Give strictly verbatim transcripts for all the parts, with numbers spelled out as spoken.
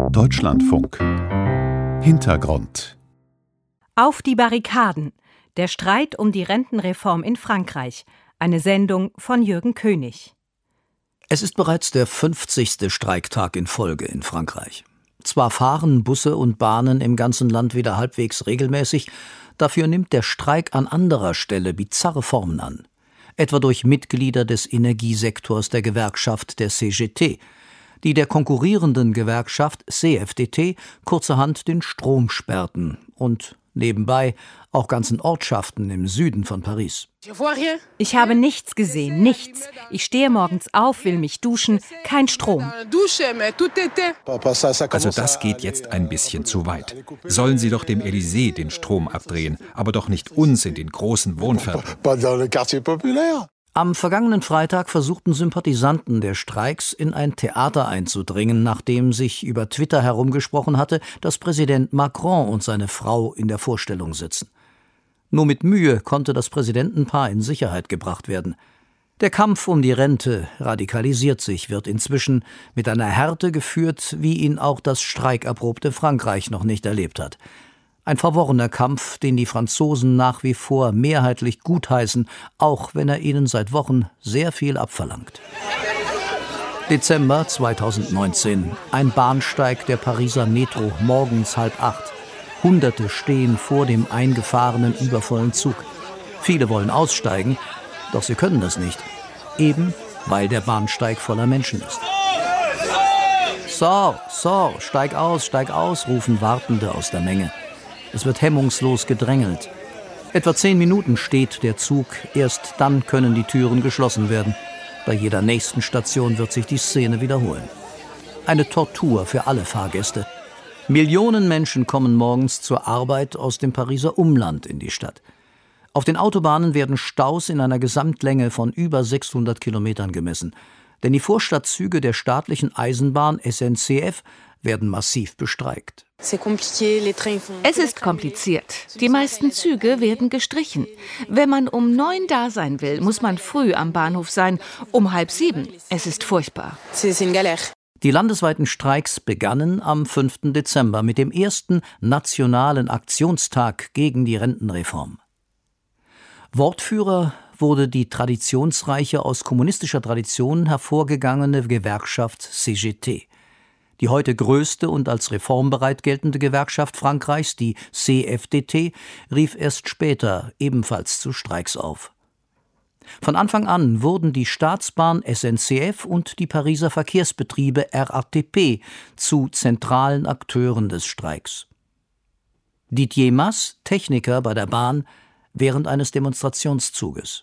Deutschlandfunk. Hintergrund. Auf die Barrikaden. Der Streit um die Rentenreform in Frankreich. Eine Sendung von Jürgen König. Es ist bereits der fünfzigste Streiktag in Folge in Frankreich. Zwar fahren Busse und Bahnen im ganzen Land wieder halbwegs regelmäßig, dafür nimmt der Streik an anderer Stelle bizarre Formen an. Etwa durch Mitglieder des Energiesektors der Gewerkschaft der C G T, die der konkurrierenden Gewerkschaft C F D T kurzerhand den Strom sperrten und nebenbei auch ganzen Ortschaften im Süden von Paris. Ich habe nichts gesehen, nichts. Ich stehe morgens auf, will mich duschen, kein Strom. Also das geht jetzt ein bisschen zu weit. Sollen Sie doch dem Élysée den Strom abdrehen, aber doch nicht uns in den großen Wohnvierteln. Am vergangenen Freitag versuchten Sympathisanten der Streiks in ein Theater einzudringen, nachdem sich über Twitter herumgesprochen hatte, dass Präsident Macron und seine Frau in der Vorstellung sitzen. Nur mit Mühe konnte das Präsidentenpaar in Sicherheit gebracht werden. Der Kampf um die Rente radikalisiert sich, wird inzwischen mit einer Härte geführt, wie ihn auch das streiterprobte Frankreich noch nicht erlebt hat. Ein verworrener Kampf, den die Franzosen nach wie vor mehrheitlich gutheißen, auch wenn er ihnen seit Wochen sehr viel abverlangt. Dezember zweitausendneunzehn. Ein Bahnsteig der Pariser Metro, morgens halb acht. Hunderte stehen vor dem eingefahrenen, übervollen Zug. Viele wollen aussteigen, doch sie können das nicht. Eben, weil der Bahnsteig voller Menschen ist. So, so, steig aus, steig aus, rufen Wartende aus der Menge. Es wird hemmungslos gedrängelt. Etwa zehn Minuten steht der Zug, erst dann können die Türen geschlossen werden. Bei jeder nächsten Station wird sich die Szene wiederholen. Eine Tortur für alle Fahrgäste. Millionen Menschen kommen morgens zur Arbeit aus dem Pariser Umland in die Stadt. Auf den Autobahnen werden Staus in einer Gesamtlänge von über sechshundert Kilometern gemessen. Denn die Vorstadtzüge der staatlichen Eisenbahn S N C F werden massiv bestreikt. Es ist kompliziert. Die meisten Züge werden gestrichen. Wenn man um neun da sein will, muss man früh am Bahnhof sein, um halb sieben. Es ist furchtbar. Die landesweiten Streiks begannen am fünften Dezember mit dem ersten nationalen Aktionstag gegen die Rentenreform. Wortführer wurde die traditionsreiche, aus kommunistischer Tradition hervorgegangene Gewerkschaft C G T. Die heute größte und als reformbereit geltende Gewerkschaft Frankreichs, die C F D T, rief erst später ebenfalls zu Streiks auf. Von Anfang an wurden die Staatsbahn S N C F und die Pariser Verkehrsbetriebe R A T P zu zentralen Akteuren des Streiks. Didier Masse, Techniker bei der Bahn, während eines Demonstrationszuges.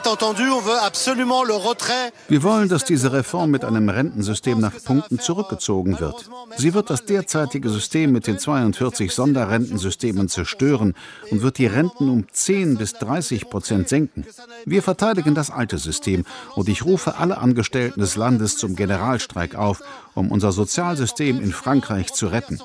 Wir wollen, dass diese Reform mit einem Rentensystem nach Punkten zurückgezogen wird. Sie wird das derzeitige System mit den zweiundvierzig Sonderrentensystemen zerstören und wird die Renten um zehn bis dreißig Prozent senken. Wir verteidigen das alte System und ich rufe alle Angestellten des Landes zum Generalstreik auf, um unser Sozialsystem in Frankreich zu retten.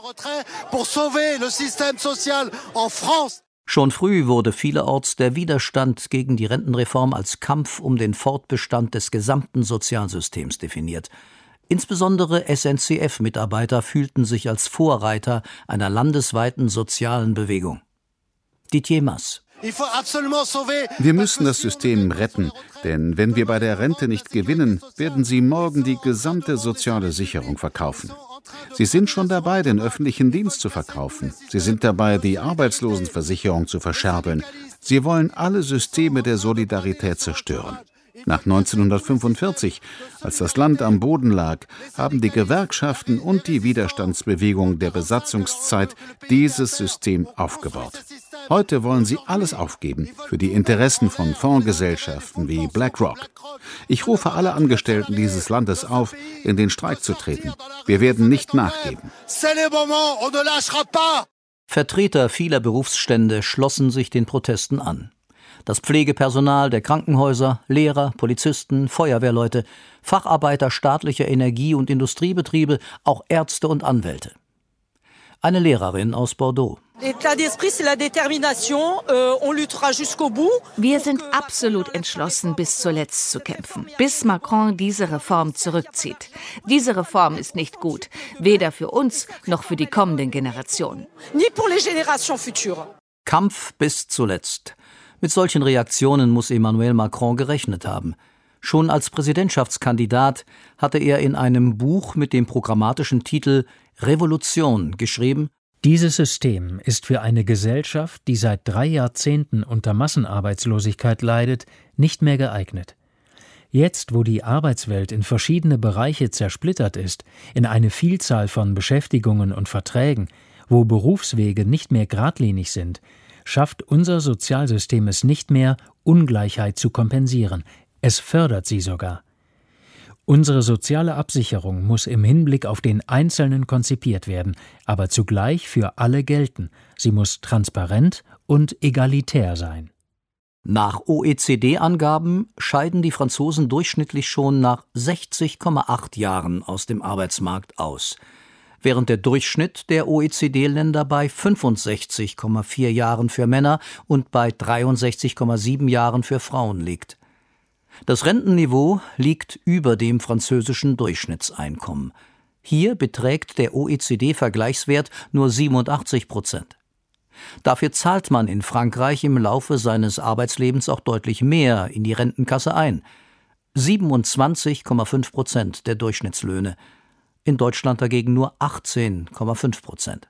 Schon früh wurde vielerorts der Widerstand gegen die Rentenreform als Kampf um den Fortbestand des gesamten Sozialsystems definiert. Insbesondere S N C F-Mitarbeiter fühlten sich als Vorreiter einer landesweiten sozialen Bewegung. Didier Masse. Wir müssen das System retten, denn wenn wir bei der Rente nicht gewinnen, werden sie morgen die gesamte soziale Sicherung verkaufen. Sie sind schon dabei, den öffentlichen Dienst zu verkaufen. Sie sind dabei, die Arbeitslosenversicherung zu verscherbeln. Sie wollen alle Systeme der Solidarität zerstören. Nach neunzehnhundertfünfundvierzig, als das Land am Boden lag, haben die Gewerkschaften und die Widerstandsbewegung der Besatzungszeit dieses System aufgebaut. Heute wollen sie alles aufgeben für die Interessen von Fondsgesellschaften wie BlackRock. Ich rufe alle Angestellten dieses Landes auf, in den Streik zu treten. Wir werden nicht nachgeben. Vertreter vieler Berufsstände schlossen sich den Protesten an. Das Pflegepersonal der Krankenhäuser, Lehrer, Polizisten, Feuerwehrleute, Facharbeiter staatlicher Energie- und Industriebetriebe, auch Ärzte und Anwälte. eine Lehrerin aus Bordeaux. Wir sind absolut entschlossen, bis zuletzt zu kämpfen, bis Macron diese Reform zurückzieht. Diese Reform ist nicht gut, weder für uns noch für die kommenden Generationen. Kampf bis zuletzt. Mit solchen Reaktionen muss Emmanuel Macron gerechnet haben. Schon als Präsidentschaftskandidat hatte er in einem Buch mit dem programmatischen Titel Revolution geschrieben: Dieses System ist für eine Gesellschaft, die seit drei Jahrzehnten unter Massenarbeitslosigkeit leidet, nicht mehr geeignet. Jetzt, wo die Arbeitswelt in verschiedene Bereiche zersplittert ist, in eine Vielzahl von Beschäftigungen und Verträgen, wo Berufswege nicht mehr geradlinig sind, schafft unser Sozialsystem es nicht mehr, Ungleichheit zu kompensieren. Es fördert sie sogar. Unsere soziale Absicherung muss im Hinblick auf den Einzelnen konzipiert werden, aber zugleich für alle gelten. Sie muss transparent und egalitär sein. Nach O E C D-Angaben scheiden die Franzosen durchschnittlich schon nach sechzig Komma acht Jahren aus dem Arbeitsmarkt aus, während der Durchschnitt der O E C D-Länder bei fünfundsechzig Komma vier Jahren für Männer und bei dreiundsechzig Komma sieben Jahren für Frauen liegt. Das Rentenniveau liegt über dem französischen Durchschnittseinkommen. Hier beträgt der O E C D-Vergleichswert nur siebenundachtzig Prozent. Dafür zahlt man in Frankreich im Laufe seines Arbeitslebens auch deutlich mehr in die Rentenkasse ein. siebenundzwanzig Komma fünf Prozent der Durchschnittslöhne. In Deutschland dagegen nur achtzehn Komma fünf Prozent.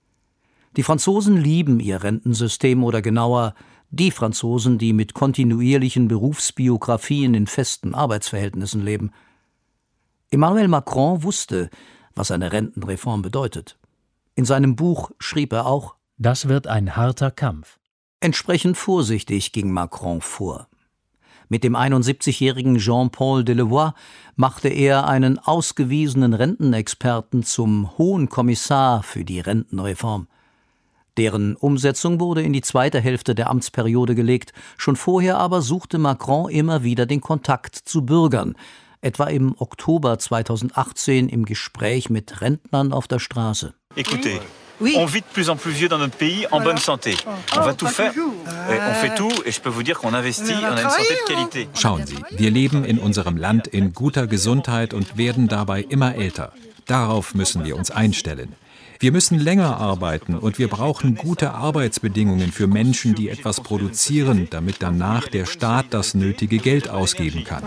Die Franzosen lieben ihr Rentensystem, oder genauer, die Franzosen, die mit kontinuierlichen Berufsbiografien in festen Arbeitsverhältnissen leben. Emmanuel Macron wusste, was eine Rentenreform bedeutet. In seinem Buch schrieb er auch: Das wird ein harter Kampf. Entsprechend vorsichtig ging Macron vor. Mit dem einundsiebzigjährigen Jean-Paul Delevoye machte er einen ausgewiesenen Rentenexperten zum Hohen Kommissar für die Rentenreform. Deren Umsetzung wurde in die zweite Hälfte der Amtsperiode gelegt. Schon vorher aber suchte Macron immer wieder den Kontakt zu Bürgern, etwa im Oktober zweitausendachtzehn im Gespräch mit Rentnern auf der Straße. Écoutez, on vit de plus en plus vieux dans notre pays en bonne santé. On va tout faire. On fait tout et je peux vous dire qu'on investit, on a une santé de qualité. Schauen Sie, wir leben in unserem Land in guter Gesundheit und werden dabei immer älter. Darauf müssen wir uns einstellen. Wir müssen länger arbeiten und wir brauchen gute Arbeitsbedingungen für Menschen, die etwas produzieren, damit danach der Staat das nötige Geld ausgeben kann.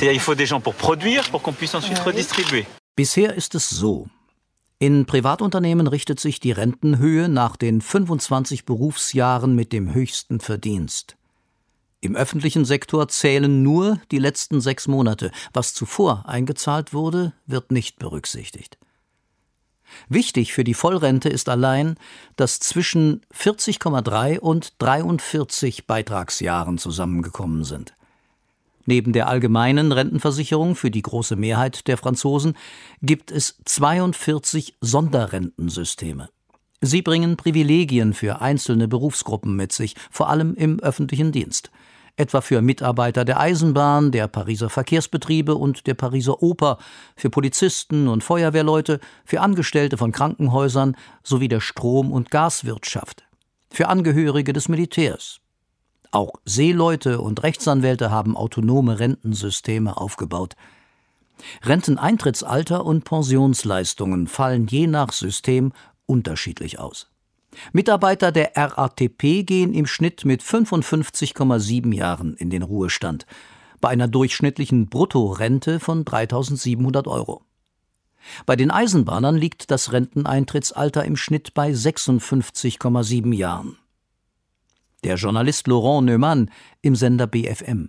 Bisher ist es so: In Privatunternehmen richtet sich die Rentenhöhe nach den fünfundzwanzig Berufsjahren mit dem höchsten Verdienst. Im öffentlichen Sektor zählen nur die letzten sechs Monate. Was zuvor eingezahlt wurde, wird nicht berücksichtigt. Wichtig für die Vollrente ist allein, dass zwischen vierzig Komma drei und dreiundvierzig Beitragsjahren zusammengekommen sind. Neben der allgemeinen Rentenversicherung für die große Mehrheit der Franzosen gibt es zweiundvierzig Sonderrentensysteme. Sie bringen Privilegien für einzelne Berufsgruppen mit sich, vor allem im öffentlichen Dienst. Etwa für Mitarbeiter der Eisenbahn, der Pariser Verkehrsbetriebe und der Pariser Oper, für Polizisten und Feuerwehrleute, für Angestellte von Krankenhäusern sowie der Strom- und Gaswirtschaft, für Angehörige des Militärs. Auch Seeleute und Rechtsanwälte haben autonome Rentensysteme aufgebaut. Renteneintrittsalter und Pensionsleistungen fallen je nach System unterschiedlich aus. Mitarbeiter der R A T P gehen im Schnitt mit fünfundfünfzig Komma sieben Jahren in den Ruhestand, bei einer durchschnittlichen Bruttorente von dreitausendsiebenhundert Euro. Bei den Eisenbahnern liegt das Renteneintrittsalter im Schnitt bei sechsundfünfzig Komma sieben Jahren. Der Journalist Laurent Neumann im Sender B F M.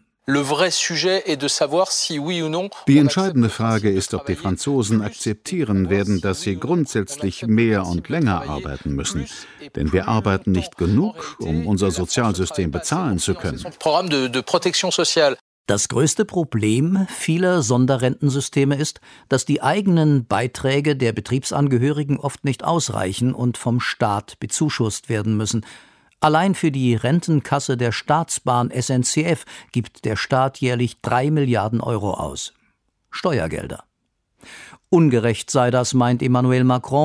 Die entscheidende Frage ist, ob die Franzosen akzeptieren werden, dass sie grundsätzlich mehr und länger arbeiten müssen. Denn wir arbeiten nicht genug, um unser Sozialsystem bezahlen zu können. Das größte Problem vieler Sonderrentensysteme ist, dass die eigenen Beiträge der Betriebsangehörigen oft nicht ausreichen und vom Staat bezuschusst werden müssen. Allein für die Rentenkasse der Staatsbahn S N C F gibt der Staat jährlich drei Milliarden Euro aus. Steuergelder. Ungerecht sei das, meint Emmanuel Macron,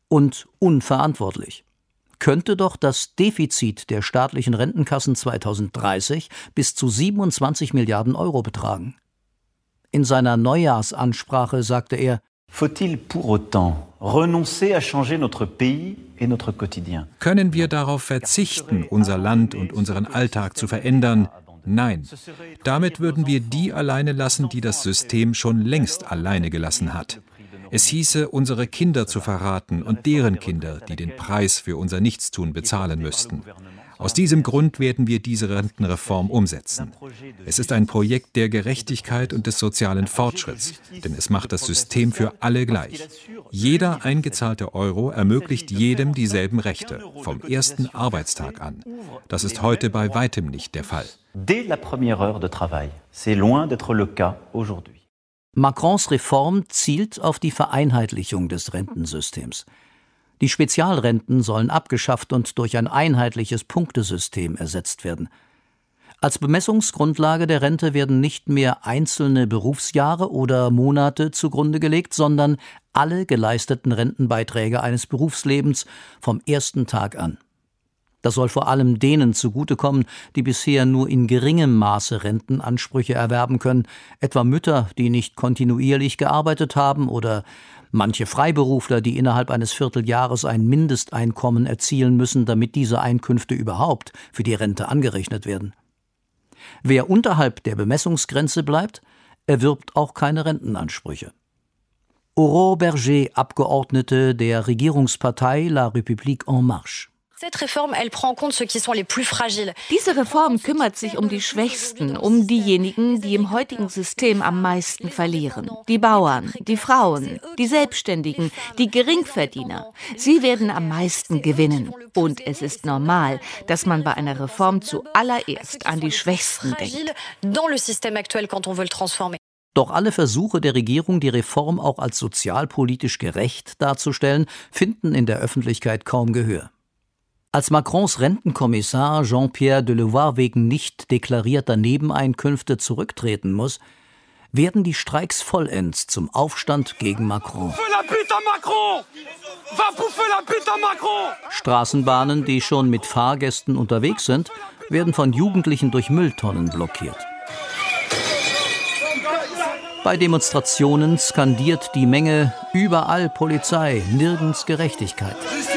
und unverantwortlich. Könnte doch das Defizit der staatlichen Rentenkassen zweitausenddreißig bis zu siebenundzwanzig Milliarden Euro betragen. In seiner Neujahrsansprache sagte er: Faut-il pour autant renoncer à changer notre pays et notre quotidien? Können wir darauf verzichten, unser Land und unseren Alltag zu verändern? Nein. Damit würden wir die alleine lassen, die das System schon längst alleine gelassen hat. Es hieße, unsere Kinder zu verraten und deren Kinder, die den Preis für unser Nichtstun bezahlen müssten. Aus diesem Grund werden wir diese Rentenreform umsetzen. Es ist ein Projekt der Gerechtigkeit und des sozialen Fortschritts, denn es macht das System für alle gleich. Jeder eingezahlte Euro ermöglicht jedem dieselben Rechte, vom ersten Arbeitstag an. Das ist heute bei weitem nicht der Fall. Dès la première heure de travail. C'est loin d'être le cas aujourd'hui. Macrons Reform zielt auf die Vereinheitlichung des Rentensystems. Die Spezialrenten sollen abgeschafft und durch ein einheitliches Punktesystem ersetzt werden. Als Bemessungsgrundlage der Rente werden nicht mehr einzelne Berufsjahre oder Monate zugrunde gelegt, sondern alle geleisteten Rentenbeiträge eines Berufslebens vom ersten Tag an. Das soll vor allem denen zugutekommen, die bisher nur in geringem Maße Rentenansprüche erwerben können, etwa Mütter, die nicht kontinuierlich gearbeitet haben, oder manche Freiberufler, die innerhalb eines Vierteljahres ein Mindesteinkommen erzielen müssen, damit diese Einkünfte überhaupt für die Rente angerechnet werden. Wer unterhalb der Bemessungsgrenze bleibt, erwirbt auch keine Rentenansprüche. Aurore Berger, Abgeordnete der Regierungspartei La République En Marche. Diese Reform kümmert sich um die Schwächsten, um diejenigen, die im heutigen System am meisten verlieren. Die Bauern, die Frauen, die Selbstständigen, die Geringverdiener. Sie werden am meisten gewinnen. Und es ist normal, dass man bei einer Reform zuallererst an die Schwächsten denkt. Doch alle Versuche der Regierung, die Reform auch als sozialpolitisch gerecht darzustellen, finden in der Öffentlichkeit kaum Gehör. Als Macrons Rentenkommissar Jean-Pierre Delevoye wegen nicht deklarierter Nebeneinkünfte zurücktreten muss, werden die Streiks vollends zum Aufstand gegen Macron. Straßenbahnen, die schon mit Fahrgästen unterwegs sind, werden von Jugendlichen durch Mülltonnen blockiert. Bei Demonstrationen skandiert die Menge: überall Polizei, nirgends Gerechtigkeit.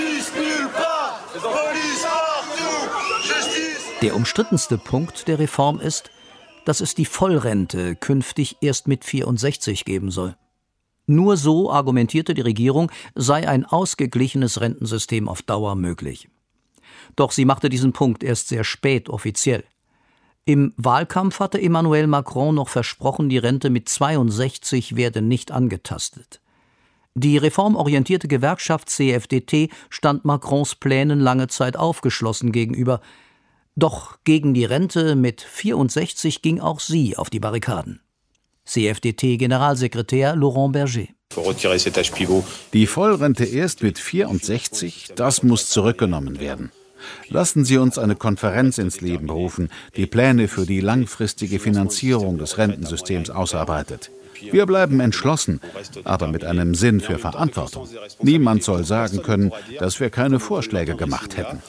Der umstrittenste Punkt der Reform ist, dass es die Vollrente künftig erst mit vierundsechzig geben soll. Nur so, argumentierte die Regierung, sei ein ausgeglichenes Rentensystem auf Dauer möglich. Doch sie machte diesen Punkt erst sehr spät offiziell. Im Wahlkampf hatte Emmanuel Macron noch versprochen, die Rente mit zweiundsechzig werde nicht angetastet. Die reformorientierte Gewerkschaft C F D T stand Macrons Plänen lange Zeit aufgeschlossen gegenüber. Doch gegen die Rente mit vierundsechzig ging auch sie auf die Barrikaden. C F D T-Generalsekretär Laurent Berger. Die Vollrente erst mit vierundsechzig, das muss zurückgenommen werden. Lassen Sie uns eine Konferenz ins Leben rufen, die Pläne für die langfristige Finanzierung des Rentensystems ausarbeitet. Wir bleiben entschlossen, aber mit einem Sinn für Verantwortung. Niemand soll sagen können, dass wir keine Vorschläge gemacht hätten.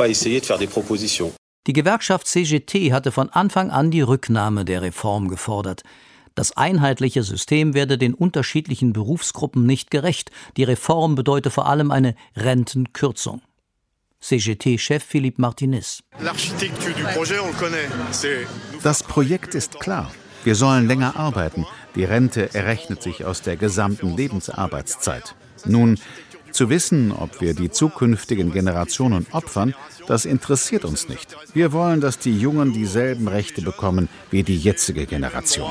Die Gewerkschaft C G T hatte von Anfang an die Rücknahme der Reform gefordert. Das einheitliche System werde den unterschiedlichen Berufsgruppen nicht gerecht. Die Reform bedeute vor allem eine Rentenkürzung. C G T-Chef Philippe Martinez. Das Projekt ist klar. Wir sollen länger arbeiten. Die Rente errechnet sich aus der gesamten Lebensarbeitszeit. Nun, zu wissen, ob wir die zukünftigen Generationen opfern, das interessiert uns nicht. Wir wollen, dass die Jungen dieselben Rechte bekommen wie die jetzige Generation.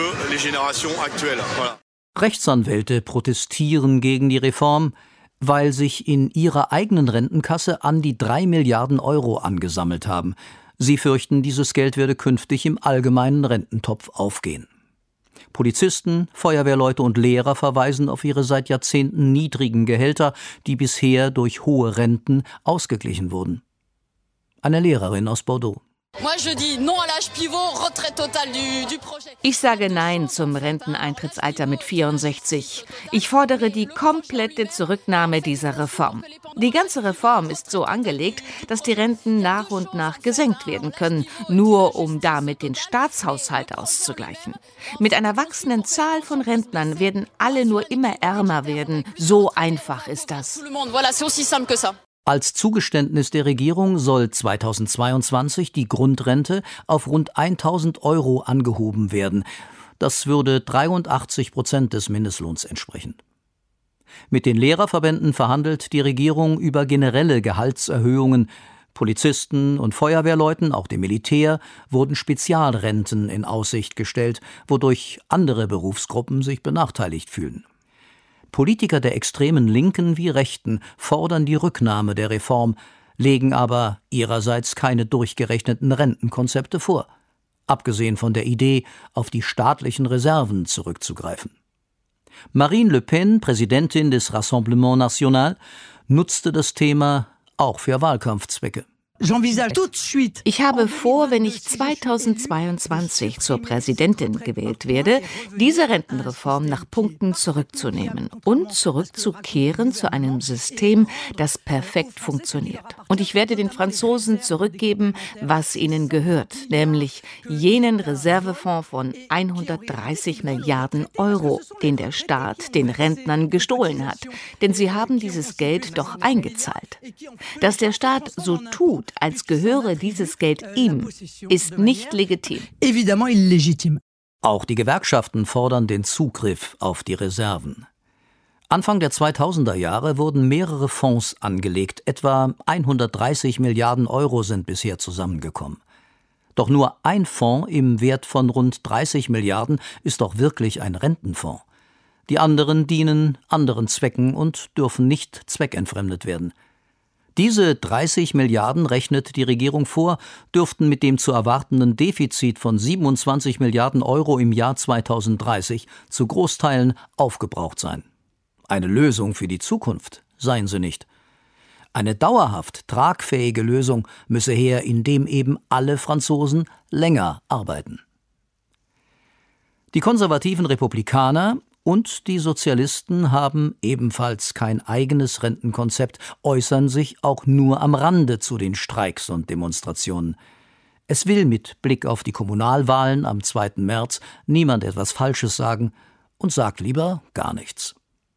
Rechtsanwälte protestieren gegen die Reform, weil sich in ihrer eigenen Rentenkasse an die drei Milliarden Euro angesammelt haben. Sie fürchten, dieses Geld werde künftig im allgemeinen Rententopf aufgehen. Polizisten, Feuerwehrleute und Lehrer verweisen auf ihre seit Jahrzehnten niedrigen Gehälter, die bisher durch hohe Renten ausgeglichen wurden. Eine Lehrerin aus Bordeaux. Ich sage Nein zum Renteneintrittsalter mit vierundsechzig. Ich fordere die komplette Zurücknahme dieser Reform. Die ganze Reform ist so angelegt, dass die Renten nach und nach gesenkt werden können, nur um damit den Staatshaushalt auszugleichen. Mit einer wachsenden Zahl von Rentnern werden alle nur immer ärmer werden. So einfach ist das. Als Zugeständnis der Regierung soll zweitausendzweiundzwanzig die Grundrente auf rund tausend Euro angehoben werden. Das würde dreiundachtzig Prozent des Mindestlohns entsprechen. Mit den Lehrerverbänden verhandelt die Regierung über generelle Gehaltserhöhungen. Polizisten und Feuerwehrleuten, auch dem Militär, wurden Spezialrenten in Aussicht gestellt, wodurch andere Berufsgruppen sich benachteiligt fühlen. Politiker der extremen Linken wie Rechten fordern die Rücknahme der Reform, legen aber ihrerseits keine durchgerechneten Rentenkonzepte vor, abgesehen von der Idee, auf die staatlichen Reserven zurückzugreifen. Marine Le Pen, Präsidentin des Rassemblement National, nutzte das Thema auch für Wahlkampfzwecke. Ich habe vor, wenn ich zweitausendzweiundzwanzig zur Präsidentin gewählt werde, diese Rentenreform nach Punkten zurückzunehmen und zurückzukehren zu einem System, das perfekt funktioniert. Und ich werde den Franzosen zurückgeben, was ihnen gehört, nämlich jenen Reservefonds von hundertdreißig Milliarden Euro, den der Staat den Rentnern gestohlen hat. Denn sie haben dieses Geld doch eingezahlt. Dass der Staat so tut, als gehöre dieses Geld ihm, ist nicht legitim. Auch die Gewerkschaften fordern den Zugriff auf die Reserven. Anfang der zweitausender Jahre wurden mehrere Fonds angelegt, etwa hundertdreißig Milliarden Euro sind bisher zusammengekommen. Doch nur ein Fonds im Wert von rund dreißig Milliarden ist doch wirklich ein Rentenfonds. Die anderen dienen anderen Zwecken und dürfen nicht zweckentfremdet werden. Diese dreißig Milliarden, rechnet die Regierung vor, dürften mit dem zu erwartenden Defizit von siebenundzwanzig Milliarden Euro im Jahr zweitausenddreißig zu Großteilen aufgebraucht sein. Eine Lösung für die Zukunft seien sie nicht. Eine dauerhaft tragfähige Lösung müsse her, indem eben alle Franzosen länger arbeiten. Die konservativen Republikaner und die Sozialisten haben ebenfalls kein eigenes Rentenkonzept, äußern sich auch nur am Rande zu den Streiks und Demonstrationen. Es will mit Blick auf die Kommunalwahlen am zweiten März niemand etwas Falsches sagen und sagt lieber gar nichts.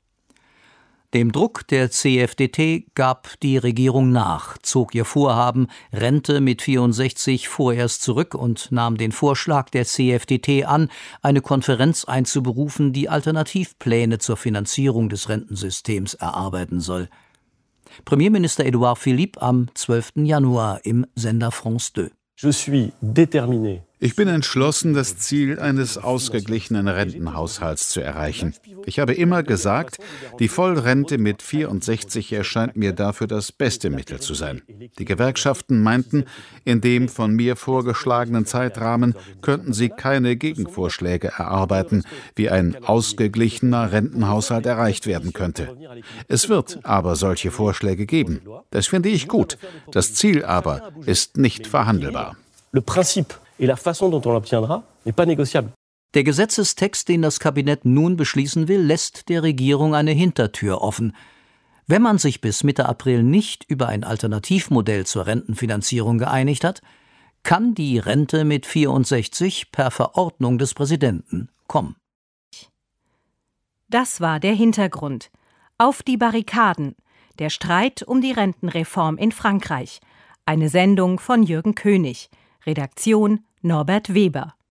Dem Druck der C F D T gab die Regierung nach, zog ihr Vorhaben Rente mit vierundsechzig vorerst zurück und nahm den Vorschlag der C F D T an, eine Konferenz einzuberufen, die Alternativpläne zur Finanzierung des Rentensystems erarbeiten soll. Premierminister Edouard Philippe am zwölften Januar im Sender France zwei. Je suis déterminé. Ich bin entschlossen, das Ziel eines ausgeglichenen Rentenhaushalts zu erreichen. Ich habe immer gesagt, die Vollrente mit vierundsechzig erscheint mir dafür das beste Mittel zu sein. Die Gewerkschaften meinten, in dem von mir vorgeschlagenen Zeitrahmen könnten sie keine Gegenvorschläge erarbeiten, wie ein ausgeglichener Rentenhaushalt erreicht werden könnte. Es wird aber solche Vorschläge geben. Das finde ich gut. Das Ziel aber ist nicht verhandelbar. Le principe et la façon dont on l'obtiendra n'est pas négociable. Der Gesetzestext, den das Kabinett nun beschließen will, lässt der Regierung eine Hintertür offen. Wenn man sich bis Mitte April nicht über ein Alternativmodell zur Rentenfinanzierung geeinigt hat, kann die Rente mit vierundsechzig per Verordnung des Präsidenten kommen. Das war der Hintergrund. Auf die Barrikaden. Der Streit um die Rentenreform in Frankreich. Eine Sendung von Jürgen König. Redaktion Norbert Weber.